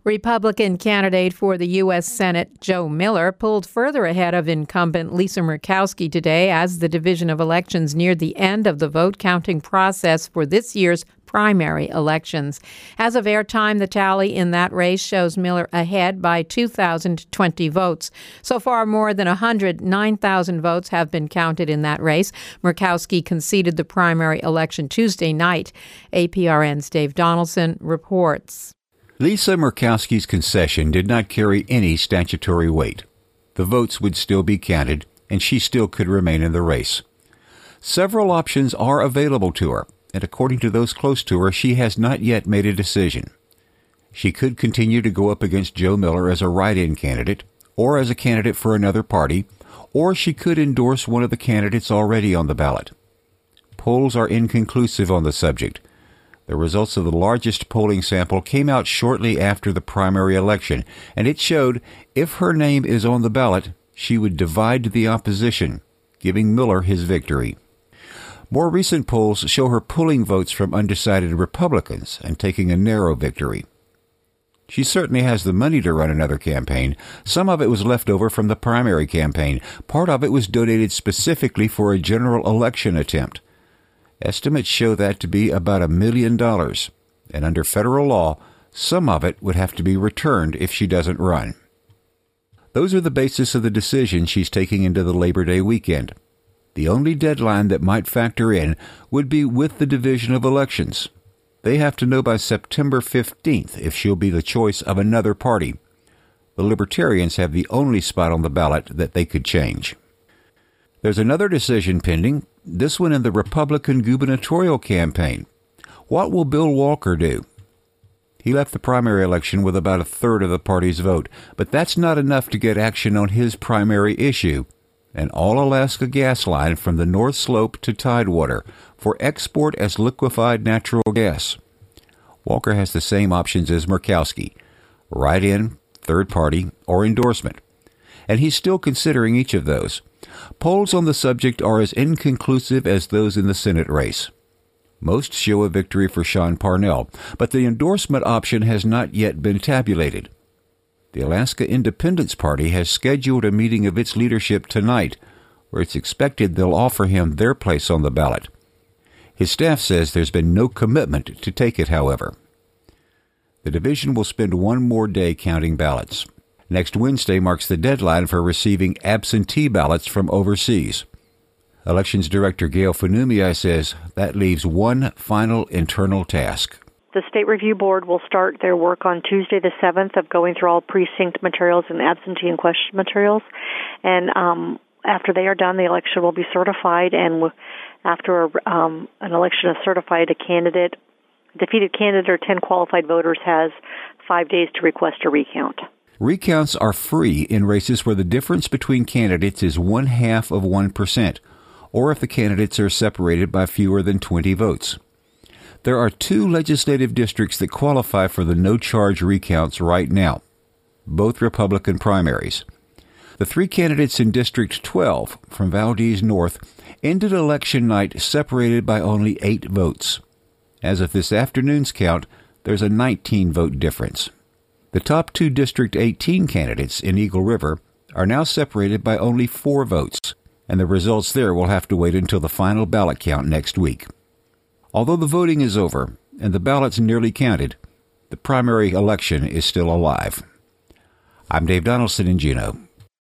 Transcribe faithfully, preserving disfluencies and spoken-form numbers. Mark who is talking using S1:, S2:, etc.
S1: Republican candidate for the U S Senate Joe Miller pulled further ahead of incumbent Lisa Murkowski today as the Division of Elections neared the end of the vote counting process for this year's primary elections. As of airtime, the tally in that race shows Miller ahead by two thousand twenty votes. So far, more than one hundred nine thousand votes have been counted in that race. Murkowski conceded the primary election Tuesday night. A P R N's Dave Donaldson reports.
S2: Lisa Murkowski's concession did not carry any statutory weight. The votes would still be counted, and she still could remain in the race. Several options are available to her, and according to those close to her, she has not yet made a decision. She could continue to go up against Joe Miller as a write-in candidate, or as a candidate for another party, or she could endorse one of the candidates already on the ballot. Polls are inconclusive on the subject. The results of the largest polling sample came out shortly after the primary election, and it showed if her name is on the ballot, she would divide the opposition, giving Miller his victory. More recent polls show her pulling votes from undecided Republicans and taking a narrow victory. She certainly has the money to run another campaign. Some of it was left over from the primary campaign. Part of it was donated specifically for a general election attempt. Estimates show that to be about a million dollars, and under federal law, some of it would have to be returned if she doesn't run. Those are the basis of the decision she's taking into the Labor Day weekend. The only deadline that might factor in would be with the Division of Elections. They have to know by September fifteenth if she'll be the choice of another party. The Libertarians have the only spot on the ballot that they could change. There's another decision pending, this one in the Republican gubernatorial campaign. What will Bill Walker do? He left the primary election with about a third of the party's vote, but that's not enough to get action on his primary issue, an all-Alaska gas line from the North Slope to Tidewater for export as liquefied natural gas. Walker has the same options as Murkowski, write-in, third party, or endorsement, and he's still considering each of those. Polls on the subject are as inconclusive as those in the Senate race. Most show a victory for Sean Parnell, but the endorsement option has not yet been tabulated. The Alaska Independence Party has scheduled a meeting of its leadership tonight, where it's expected they'll offer him their place on the ballot. His staff says there's been no commitment to take it, however. The division will spend one more day counting ballots. Next Wednesday marks the deadline for receiving absentee ballots from overseas. Elections Director Gail Funumia says that leaves one final internal task.
S3: The State Review Board will start their work on Tuesday the seventh of going through all precinct materials and absentee and question materials. And um, after they are done, the election will be certified. And after um, an election is certified, a candidate, defeated candidate or ten qualified voters has five days to request a recount.
S2: Recounts are free in races where the difference between candidates is one half of one percent, or if the candidates are separated by fewer than twenty votes. There are two legislative districts that qualify for the no-charge recounts right now, both Republican primaries. The three candidates in District twelve from Valdez North ended election night separated by only eight votes. As of this afternoon's count, there's a nineteen-vote difference. The top two District eighteen candidates in Eagle River are now separated by only four votes, and the results there will have to wait until the final ballot count next week. Although the voting is over and the ballots nearly counted, the primary election is still alive. I'm Dave Donaldson in Juneau.